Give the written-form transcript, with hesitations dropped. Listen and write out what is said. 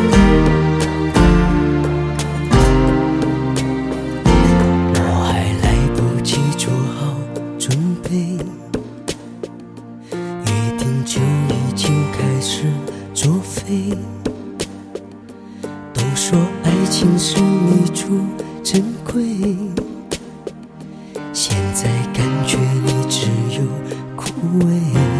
我还来不及做好准备，约定就已经开始作废。都说爱情是弥足珍贵，现在感觉你只有枯萎。